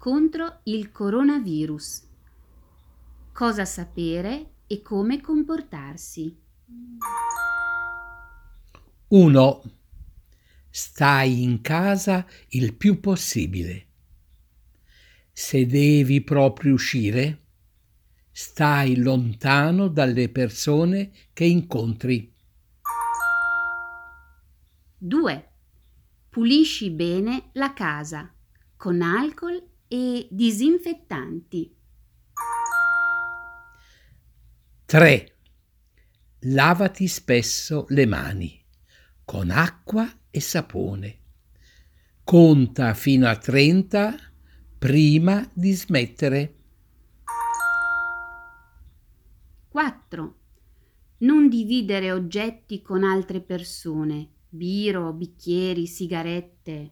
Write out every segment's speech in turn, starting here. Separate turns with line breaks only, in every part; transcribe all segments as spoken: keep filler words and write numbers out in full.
contro il coronavirus. Cosa sapere e come comportarsi.
uno. Stai in casa il più possibile. Se devi proprio uscire, stai lontano dalle persone che incontri.
due. Pulisci bene la casa con alcol e disinfettanti.
tre. Lavati spesso le mani con acqua e sapone. Conta fino a trenta prima di smettere.
quattro. Non dividere oggetti con altre persone, biro, bicchieri, sigarette.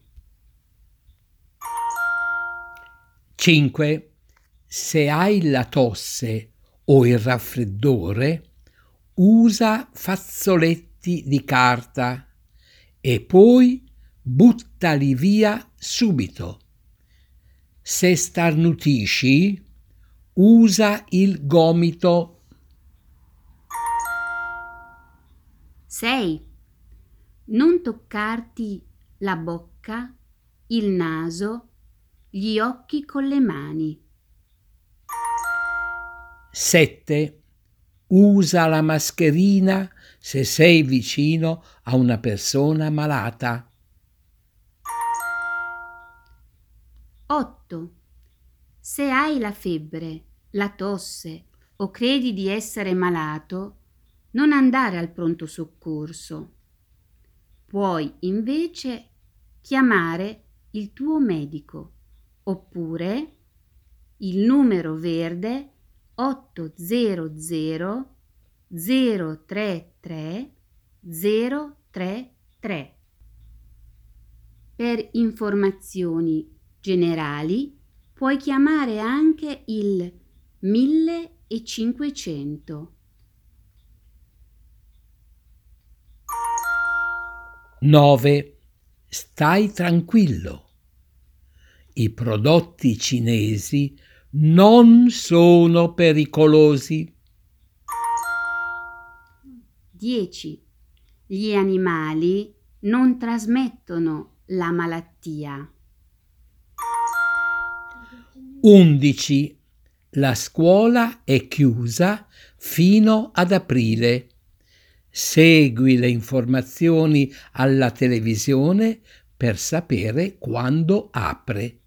cinque. Se hai la tosse o il raffreddore, usa fazzoletti di carta e poi buttali via subito. Se starnutisci, usa il gomito.
sei. Non toccarti la bocca, il naso, gli occhi con le mani.
sette. Usa la mascherina se sei vicino a una persona malata.
otto. Se hai la febbre, la tosse o credi di essere malato, non andare al pronto soccorso. Puoi invece chiamare il tuo medico oppure il numero verde otto zero zero zero tre tre zero tre tre. Per informazioni generali puoi chiamare anche il millecinquecento.
nove. Stai tranquillo. I prodotti cinesi non sono pericolosi.
dieci. Gli animali non trasmettono la malattia.
undici. La scuola è chiusa fino ad aprile. Segui le informazioni alla televisione per sapere quando apre.